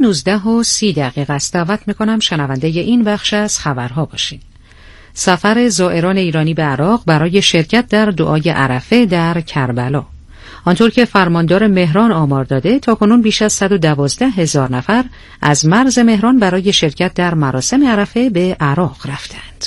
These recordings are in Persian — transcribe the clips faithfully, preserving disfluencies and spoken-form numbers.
نوزده و سی دقیقه است. دعوت میکنم شنونده این بخش از خبرها باشید. سفر زائران ایرانی به عراق برای شرکت در دعای عرفه در کربلا. آنطور که فرماندار مهران آمار داده، تاکنون بیش از صد و دوازده هزار نفر از مرز مهران برای شرکت در مراسم عرفه به عراق رفتند.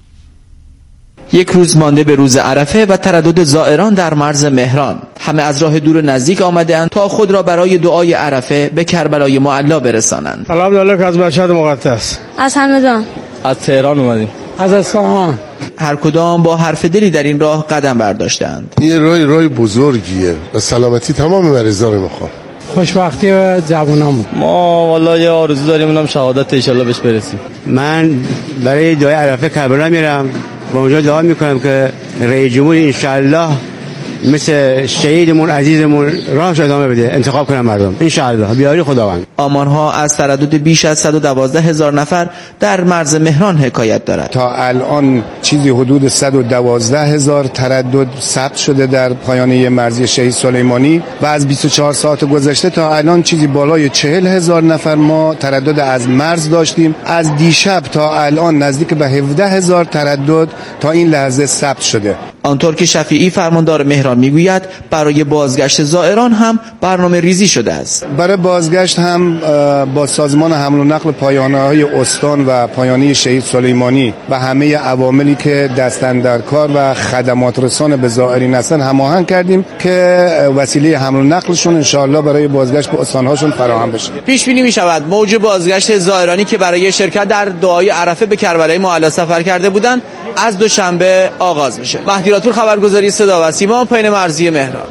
یک روز مانده به روز عرفه و تردد زائران در مرز مهران. همه از راه دور و نزدیک آمده‌اند تا خود را برای دعای عرفه به کربلای معلی برسانند. الحمدلله که از مشهد مقدس، از همدان، از تهران اومدیم، از اصفهان. هر کدام با حرف دلی در این راه قدم برداشتند. این راه راه بزرگیه و سلامتی تمام مریضان میخوام. خوشبختی و جوانامون. ما والله یه آرزو داریم، اونم شهادت ان شاء الله بهش برسیم. من برای دعای عرفه کربلا میرم و اونجا دعا میکنم که رئیس جمهور ان شاء الله مثل شهیدمون عزیزمون راهش ادامه بده، انتخاب کنم مردم ان شاء الله بیاری خداوند. آمارها از تردد بیش از صد و دوازده هزار نفر در مرز مهران حکایت دارد. تا الان چیزی حدود صد و دوازده هزار تردد ثبت شده در پایانه مرزی شهید سلیمانی و از بیست و چهار ساعت گذشته تا الان چیزی بالای چهل هزار نفر ما تردد از مرز داشتیم. از دیشب تا الان نزدیک به هفده هزار تردد تا این لحظه ثبت شده. آنطور که شفیعی فرماندار مهران میگوید، برای بازگشت زائران هم برنامه ریزی شده است. برای بازگشت هم با سازمان حمل و نقل پایانه‌های استان و پایانه شهید سلیمانی و همه عواملی که دستن در کار و خدمات رسان به زائرین هستند هماهنگ کردیم که وسیله حمل و نقلشون ان شاء الله برای بازگشت به استان‌هاشون فراهم بشه. پیش بینی می‌شود موج بازگشت زائرانی که برای شرکت در دعای عرفه به کربلای معلی سفر کرده بودند از دوشنبه آغاز میشه. مهدی راتور، خبرگزاری صدا و سیما، پایین مرزی مهران.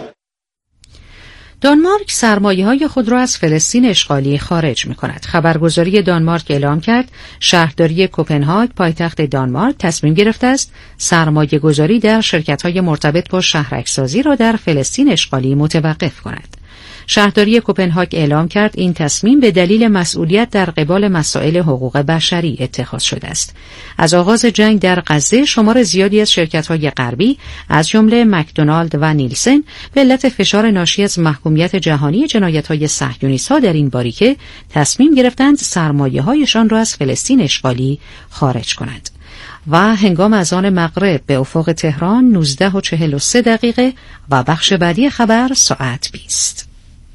دانمارک سرمایه‌های خود را از فلسطین اشغالی خارج می‌کند. خبرگزاری دانمارک اعلام کرد شهرداری کوپنهاگ پایتخت دانمارک تصمیم گرفته است سرمایه‌گذاری در شرکت‌های مرتبط با شهرک‌سازی را در فلسطین اشغالی متوقف کند. شهرداری کوپنهاگ اعلام کرد این تصمیم به دلیل مسئولیت در قبال مسائل حقوق بشری اتخاذ شده است. از آغاز جنگ در غزه شمار زیادی از شرکت‌های غربی از جمله مکدونالد و نیلسن به علت فشار ناشی از محکومیت جهانی جنایت‌های صهیونیست‌ها در این باریکه تصمیم گرفتند سرمایه‌هایشان را از فلسطین اشغالی خارج کنند. و هنگام اذان مغرب به افق تهران نوزده و چهل و سه دقیقه و بخش بعدی خبر ساعت بیست.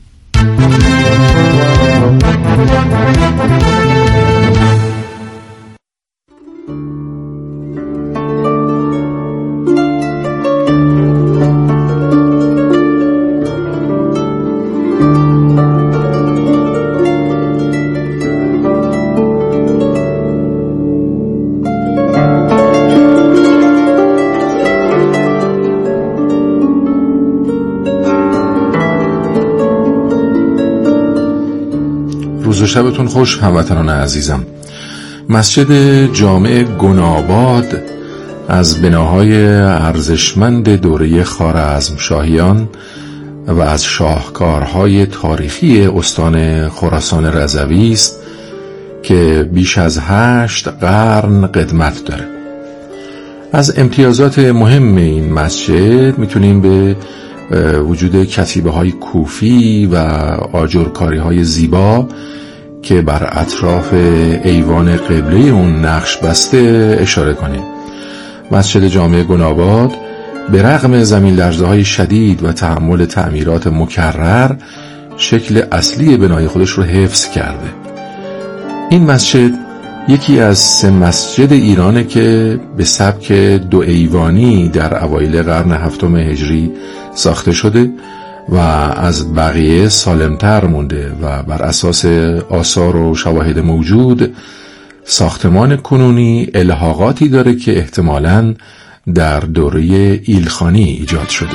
روز و شبتون خوش هموطنان عزیزم. مسجد جامع گناباد از بناهای ارزشمند دوره خوارزمشاهیان و از شاهکارهای تاریخی استان خراسان رضوی است که بیش از هشت قرن قدمت داره. از امتیازات مهم این مسجد میتونیم به وجود کتیبه های کوفی و آجرکاری های زیبا که بر اطراف ایوان قبله اون نقش بسته اشاره کنیم. مسجد جامع گناباد به رغم زمین لرزه های شدید و تحمل تعمیرات مکرر شکل اصلی بنای خودش رو حفظ کرده. این مسجد یکی از سه مسجد ایرانه که به سبک دو ایوانی در اوایل قرن هفتم هجری ساخته شده و از بقیه سالمتر مونده و بر اساس آثار و شواهد موجود ساختمان کنونی الحاقاتی داره که احتمالاً در دوره ایلخانی ایجاد شده.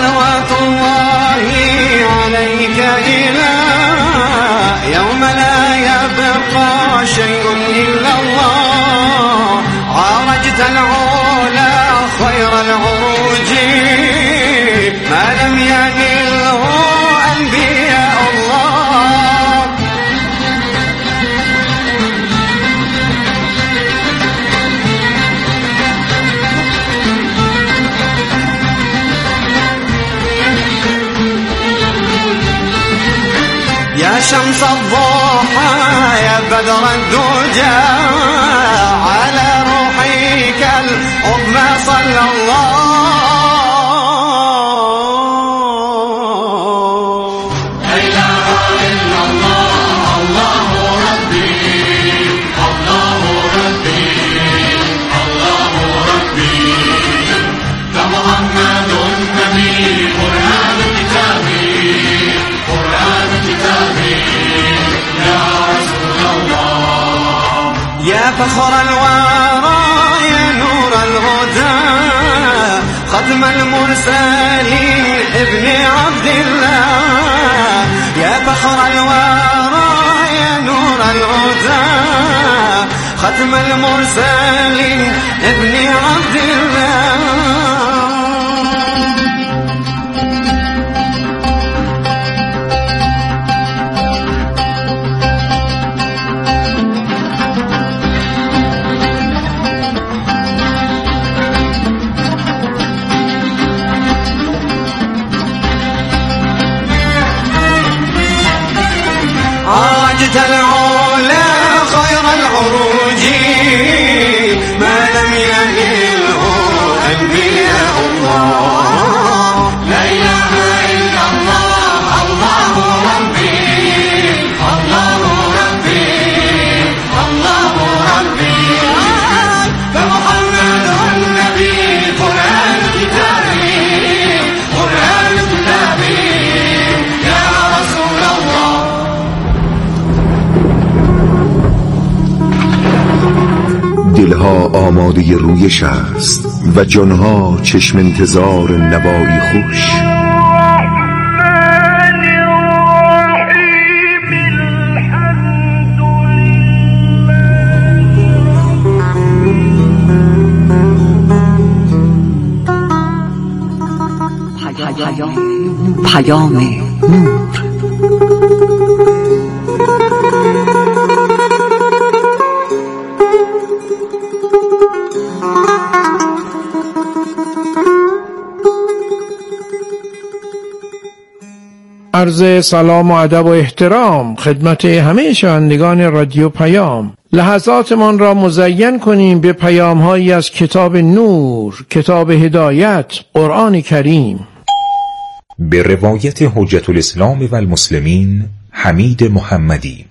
صلوات الله عليك إلى يوم لا يبقى شيء إلا الله. عرجت العلا خير العروج ما لم ينله أنبياء الله. يا شمس الضحى يا بدر الدجى على روحك العظمى صلى الله. لا إله إلا الله الله ربي الله ربي الله ربي كمحمد النبي قرآن كتابي قرآن كتابي يا رسول الله. يا فخر الورى يا نور الهدى ختم المرسلين ابن عبد الله. يا فخر الورى يا نور الهدى ختم المرسلين ابن عبد الله. عرجت العلا خير العروج ما لم ينله أنبياء الله. لا إله إلا الله الله ربي الله ربي الله ربي فمحمد النبي قرآن كتابي قرآن كتابي يا رسول الله. دلها آماده رویش است و جانها چشم انتظار نوایی خوش. پیام نور. عرض سلام و ادب و احترام خدمت همه شنوندگان رادیو پیام. لحظاتمان را مزین کنیم به پیام‌هایی از کتاب نور، کتاب هدایت، قرآن کریم. به روایت حجت الاسلام و المسلمین حمید محمدی.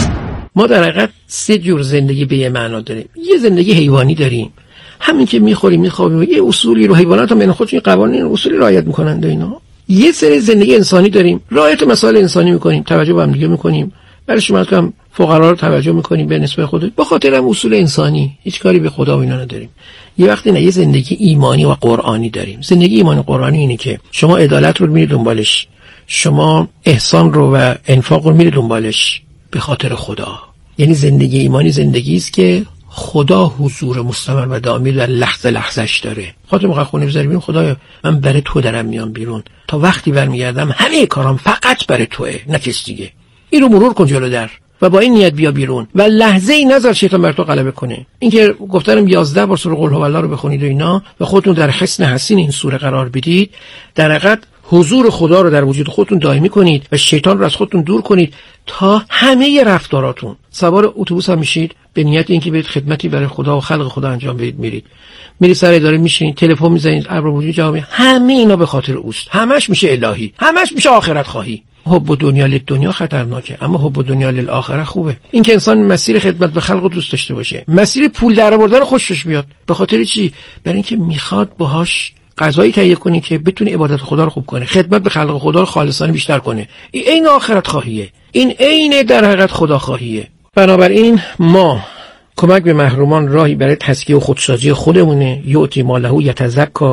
ما در حقیقت سه جور زندگی به یه معنا داریم. یه زندگی حیوانی داریم، همین که میخوریم میخوابیم، یه اصولی رو حیوانات هم بین خودشون قوانین اصولی رعایت میکنن و اینا. یه سری زندگی انسانی داریم، رعایت مسائل انسانی میکنیم، توجه به هم دیگه میکنیم، برای شما هم فقرا رو توجه میکنیم به نسبت خود، به خاطر هم اصول انسانی، هیچ کاری به خدا و اینا نداریم. یه وقتی نه، یه زندگی ایمانی و قرآنی داریم. زندگی ایمانی قرآنی اینه که شما عدالت رو میری دنبالش، شما احسان رو و انفاق رو میری دنبالش به خاطر خدا. یعنی زندگی ایمانی زندگی است که خدا حضور مستمر و دائمی در لحظه لحظهش داره. خاطر موقع خونه بذاری بیرون، خدایا من برای تو دارم میام بیرون، تا وقتی برمیگردم همه کارام فقط برای توئه، نه کس دیگه. این رو مرور کن جلو در و با این نیت بیا بیرون و لحظه ای نذار شیطان بر تو غلبه کنه. این که گفتم یازده بار سوره قل هو الله رو بخونید و اینا و خودتون در حصن حسین این سوره قرار بدید، در حقیقت حضور خدا رو در وجود خودتون دائمی کنید و شیطان رو از خودتون دور کنید تا همه رفتاراتون. سوار اتوبوس هم میشید به نیت اینکه برید خدمتی برای خدا و خلق خدا انجام بدید، میرید میرید سر اداره میشینید، تلفن میزنید، امر وجود جواب، همه اینا به خاطر اوست. همش میشه الهی، همش میشه آخرت خواهی. حب دنیا للدنیا خطرناکه، اما حب دنیا للآخره خوبه. این که انسان مسیر خدمت به خلق دوست داشته باشه، مسیر پول در آوردن خوشش بیاد. به خاطر چی؟ برای اینکه میخواد باهاش قضایی تهیه کنی که بتونه عبادت خدا رو خوب کنه، خدمت به خلق خدا رو خالصانه بیشتر کنه. این عین آخرت خواهیه، این عین در حقیقت خدا خواهیه. بنابراین ما کمک به محرومان راهی برای تزکیه و خودسازی خودمونه. یعطی ماله یتزکا،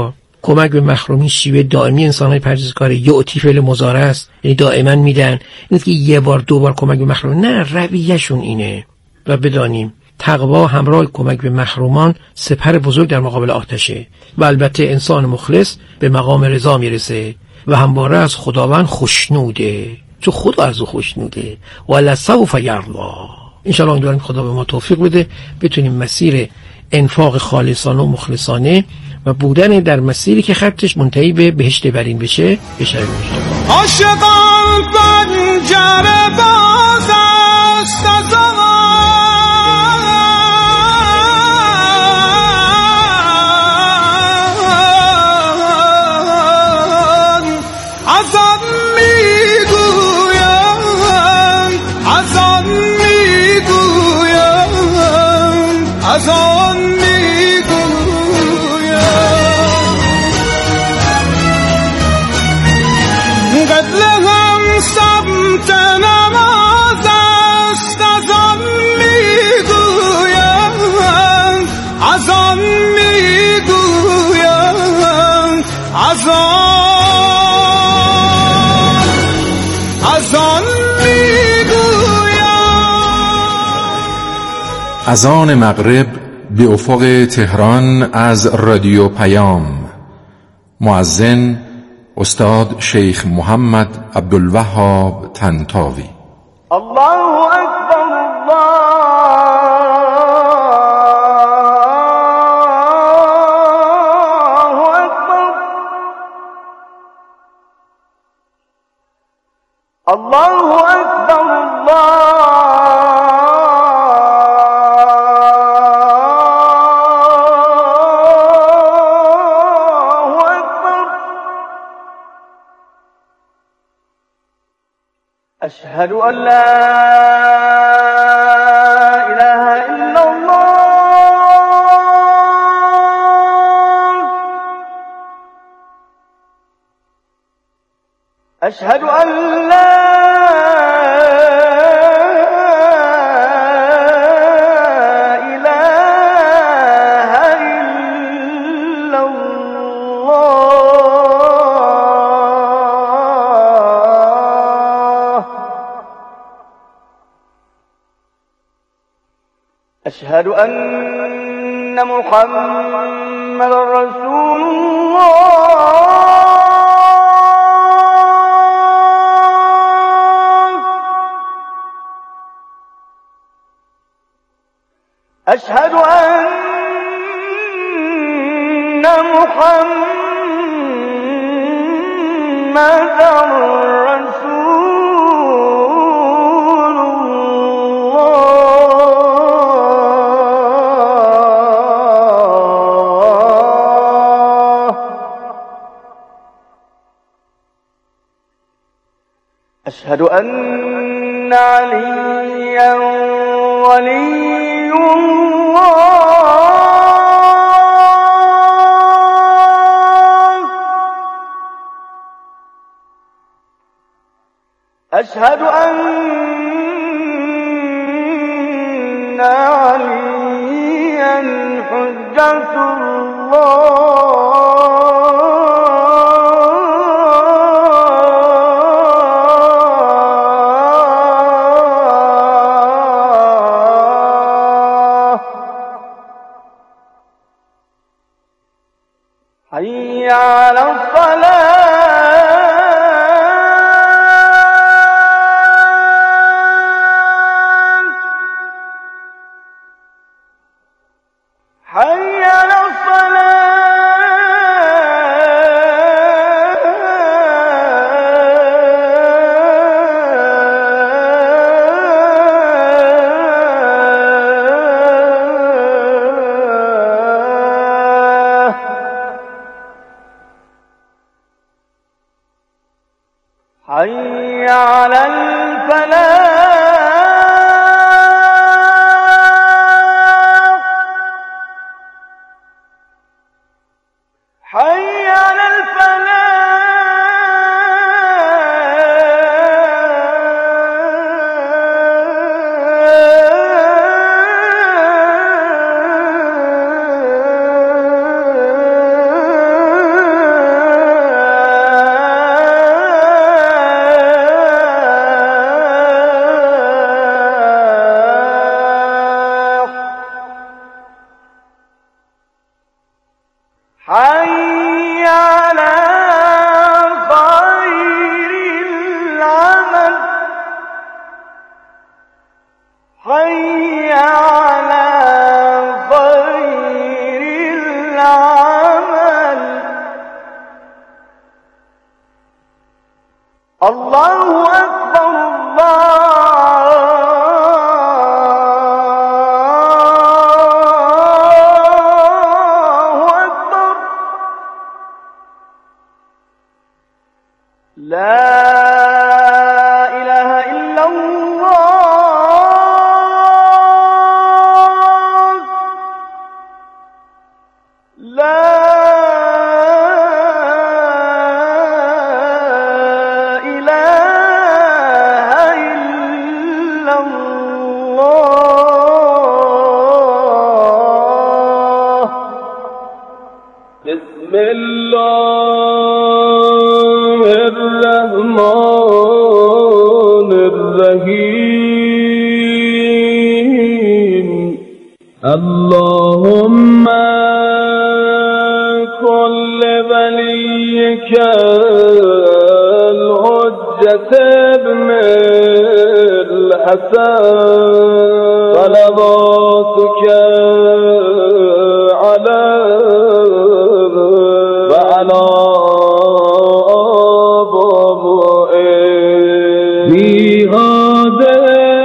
کمک به محرومین شیوه دائمی انسان‌های پرهیزکار یعطی فعل مضارع است، یعنی دائما میدن. این که یه بار دو بار کمک به محروم، نه، رویه‌شون اینه. و بدانیم تقوا همراه کمک به محرومان سپر بزرگ در مقابل آتشه و البته انسان مخلص به مقام رضا میرسه و همواره از خداوند خوشنوده، چون خدا از او خوشنوده. ولسوف یرضی. ان شاء الله امیدواریم خدا به ما توفیق بده بتونیم مسیر انفاق خالصانه و مخلصانه و بودن در مسیری که خطش منتهی به بهشت برین بشه بشویم. عاشقان پنجره باز است از آن از آن میگویم از آن میگویم از آن میگویم قبلهم سمت نماز است از آن میگویم از آن میگویم از آن از آن میگویم. اذان مغرب به افق تهران از رادیو پیام. مؤذن استاد شیخ محمد عبدالوهاب طنطاوی. الله اکبر الله اکبر الله اکبر أشهد أن لا إله إلا الله أشهد أن لا أشهد أن محمد رسول الله أشهد أن محمد أشهد أن عليا ولي الله أشهد أن عليا حجة الله حي على الصلاة حي على حي على الفلاح حي على الفلاح الله اکبر الله اکبر لا اله الا الله لا اللهم كل وليك الحجة ابن الحسن صلواتك عليه وعلى آبائه في هذه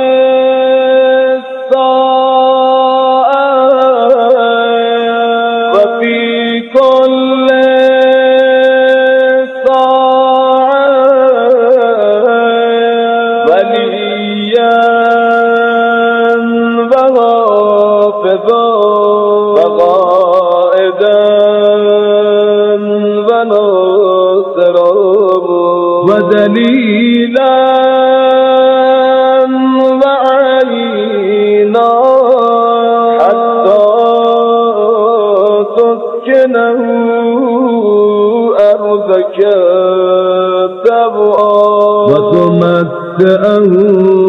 ودليلا وعينا حتى تسكنه أرضك تبعا وتمتعه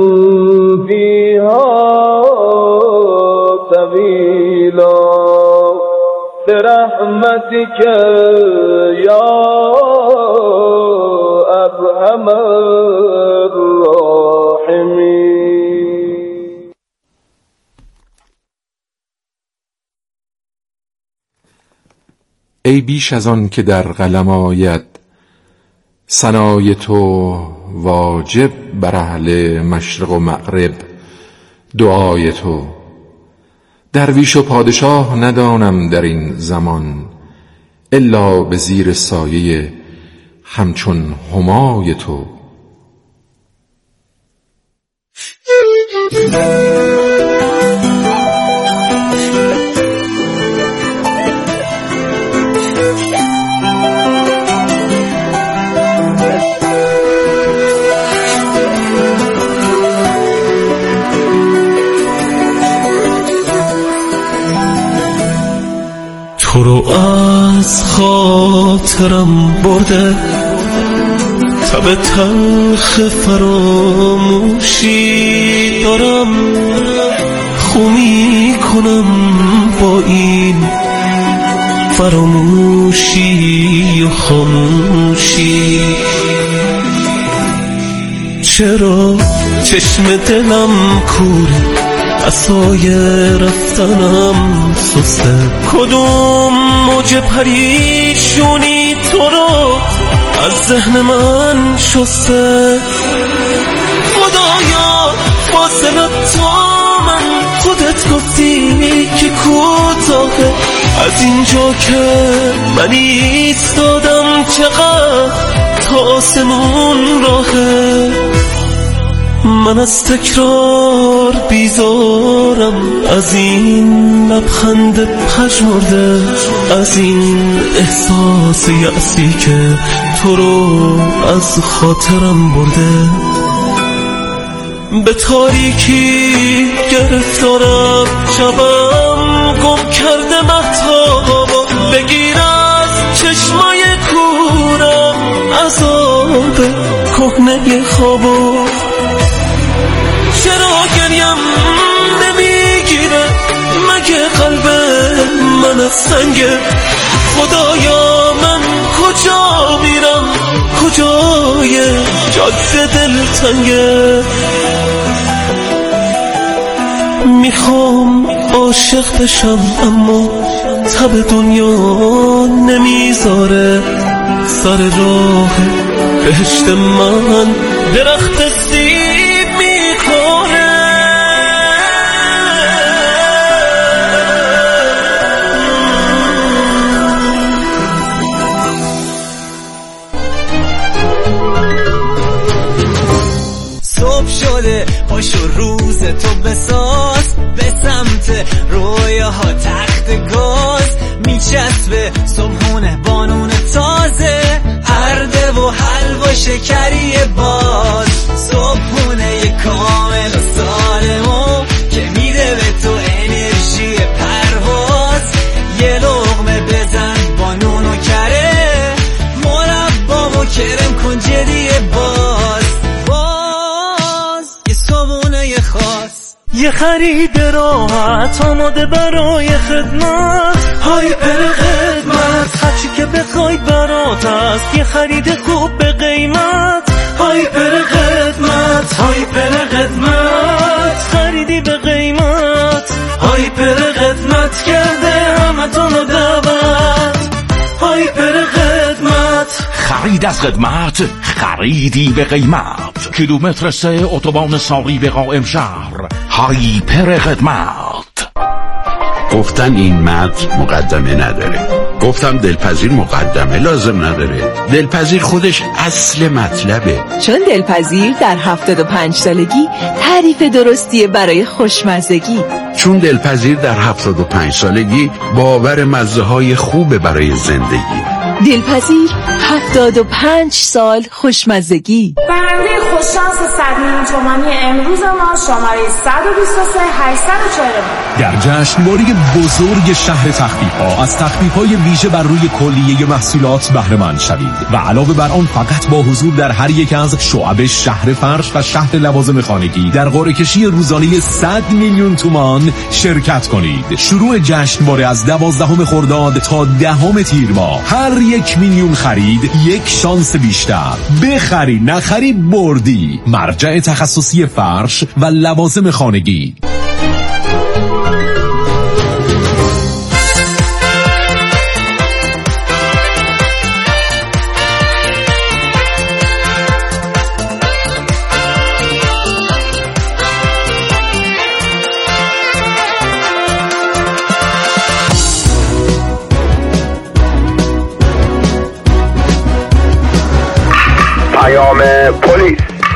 فيها طويلا برحمتك يا ارحم الراحمین. ای بیش از آن که در قلم آید ثنای تو واجب بر اهل مشرق و مغرب دعای تو. درویش و پادشاه ندانم در این زمان الا به زیر سایه همچون همای تو. تو رو از خاطرم برده تب تلخ فراموشی دارم، خونی کنم با این فراموشی و خاموشی. چرا چشم دلم کوره عصای رفتنم سسته، کدوم موج پریشونی تو رو از ذهن من شسته. خدایا فاصله تا من خودت گفتی که کوتاهه، از اینجا که من ایستادم چقدر تا آسمون راهه. من از تکرار بیزارم، از این لبخند پژمرده، از این احساس یأسی که تو رو از خاطرم برده. به تاریکی گرفتارم، شبم گم کرده مهتابا، بگیر از چشمای کورم عذاب کهنه خوابا. چرا گریم نمیگیره مگه قلب من از سنگه؟ خدایا من کجا میرم، کجای جاده دلتنگه؟ میخوام عاشق بشم اما تب دنیا نمیذاره، سر راه بهشت من درخت سیب میکنه. صبح شده پاشو روز تو بساز، به سمت رویاها تخت گاز میچسبه صبحونه بانون تازه، ارده و حلوا شکری باز، صبحونه یه کامل و سالمو که میده به تو انرژی پرواز، یه لقمه بزن با نون و کره، مربا و کرم کن جدی باز، باز یه صبحونه خاص، یه خرید راحت آماده برای خدمت، هایپر خدمت هرچی که بخوای برات است، یه خرید خوب به قیمت، هایپر خدمت هایپر خدمت خریدی به قیمت، هایپر خدمت کرده همتونو دعوت، هایپر خدمت خرید از خدمت، خریدی به قیمت، کیلومتر سه اتوبان ساری به قائم شهر، هایپر خدمت. گفتن این متن مقدمه نداره، گفتم دلپذیر مقدمه لازم نداره، دلپذیر خودش اصل مطلبه، چون دلپذیر در هفتاد و پنج سالگی تعریف درستیه برای خوشمزگی، چون دلپذیر در هفتاد و پنج سالگی باور مزه های خوبه برای زندگی، دلپذیر هفتاد و پنج سال خوشمزگی. برنده خوششانس صد میلیون تومانی امروز ما شماره صد و بیست و سه هشتصد و چهل در جشنواره بزرگ شهر تخفیف‌ها از تخفیف‌های ویژه بر روی کلیه محصولات بهره مند شوید و علاوه بر آن فقط با حضور در هر یک از شعب شهر فرش و شهر لوازم خانگی در قرعه کشی روزانه صد میلیون تومان شرکت کنید. شروع جشنواره از دوازدهم خرداد تا دهم تیر ماه، هر یک میلیون خرید یک شانس بیشتر، بخری نخری بردی. مرجع تخصصی فرش و لوازم خانگی. پیام پلیس.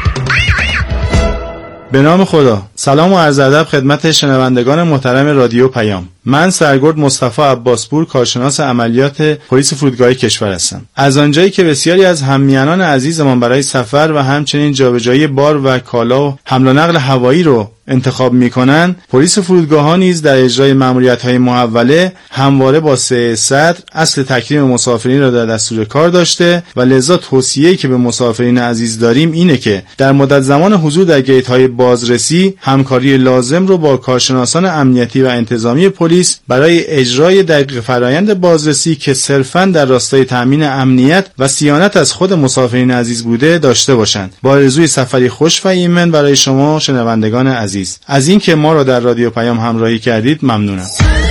به نام خدا. سلام و عرض ادب خدمت شنوندگان محترم رادیو پیام. من سرگرد مصطفی عباسپور، کارشناس عملیات پلیس فرودگاه کشور هستم. از آنجایی که بسیاری از هممیهنان عزیزمان برای سفر و همچنین جابجایی بار و کالا و حمل و نقل هوایی رو انتخاب میکنن، پلیس فرودگاه‌ها نیز در اجرای مأموریت‌های محوله همواره با سه صدر اصل تکریم مسافرین را در دستور کار داشته و لذا توصیه‌ای که به مسافرین عزیز داریم اینه که در مدت زمان حضور در گیت‌های بازرسی همکاری لازم رو با کارشناسان امنیتی و انتظامی پلیس برای اجرای دقیق فرایند بازرسی که صرفاً در راستای تأمین امنیت و صیانت از خود مسافرین عزیز بوده داشته باشند. با آرزوی سفری خوش و ایمن برای شما شنوندگان عزیز. از این که ما را در رادیو پیام همراهی کردید ممنونم.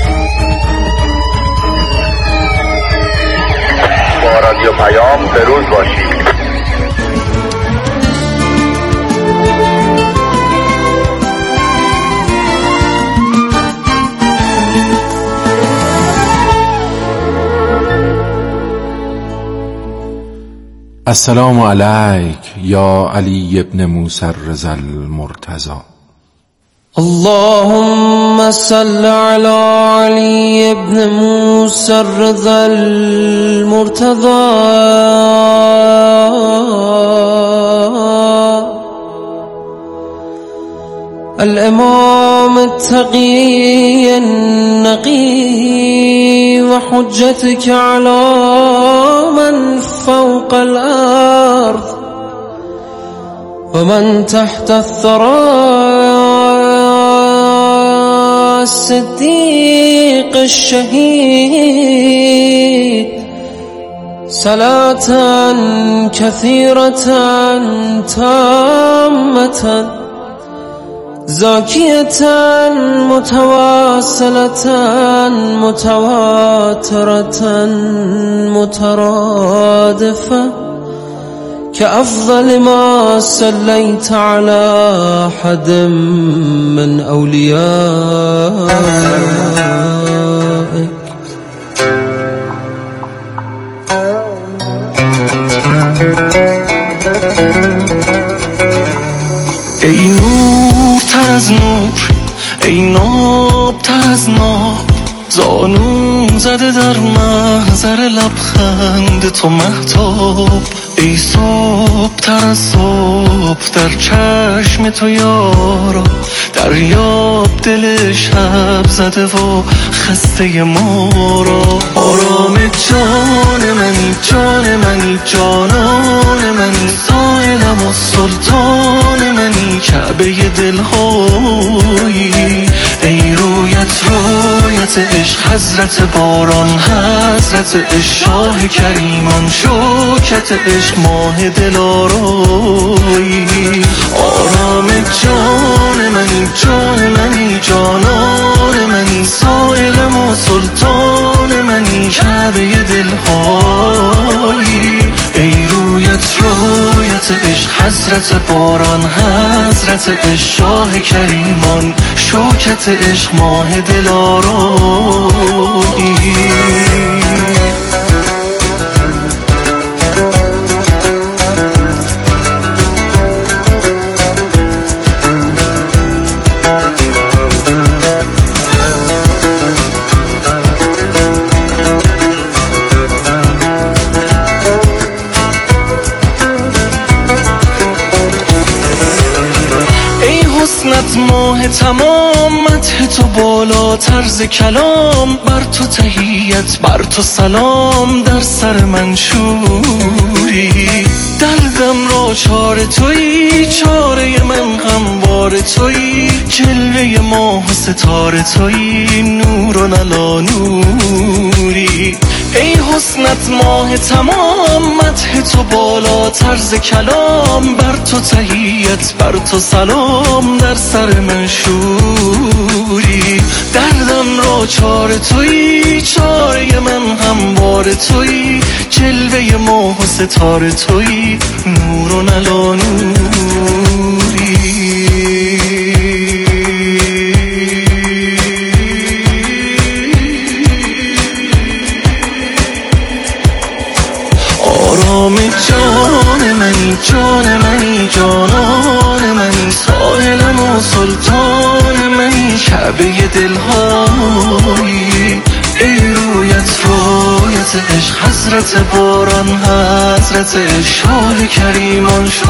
با رادیو پیام بروز باشید. السلام علیک یا علی ابن موسی الرضا المرتضی. اللهم صل على علي ابن موسى الرضا المرتضى الامام التقي النقي وحجتك على من فوق الارض ومن تحت الثرى الصديق الشهيد صلاة كثيرة تامة زاكية متواصلة متواترة مترادفة كأفضل ما صليت على أحد من أوليائك. ای نور تر از نور، ای ناب تر از ناب، زانو زده در محضر لبخند تو مهتاب. ای صبح تر از صبح در چشم تو یارا، دریاب دل شب زده و خسته ما را. آرام جان منی، جان منی، جانان منی، سایلم و سلطان منی، کعبه دلهایی. ای رویت رویت عشق، حضرت باران، حضرت عشق، شاه کریمان، شوکت عشق، ماه دلارایی. آرام جان منی، جان منی، جانان منی، سایلم و سلطان منی، کعبه دلهایی. ای رویت رویت عشق، حضرت باران، حضرت عشق، شاه کریمان، شوکت عشق، ماه دلارایی. ماه تمام، مدح تو بالا طرز کلام، بر تو تحیت، بر تو سلام، در سر منشوری. دردم را چاره تویی، چاره من غمبار تویی، جلوه ماه و ستاره تویی، نور و نلا نوری. ای حسنت ماه تمام، مدح تو بالا طرز کلام، بر تو تحیت، بر تو سلام، در سر منشوری. دردم را چاره تویی، چاره من هموار تویی، جلوه ماه و ستاره تویی، نور و نلا نوری. آرام جان منی، جان منی، جانان منی، ساحلم و سلطان منی، کعبه دلهایی. ای رویت رویت عشق، حضرت باران، حضرت عشق، شاه کریمان،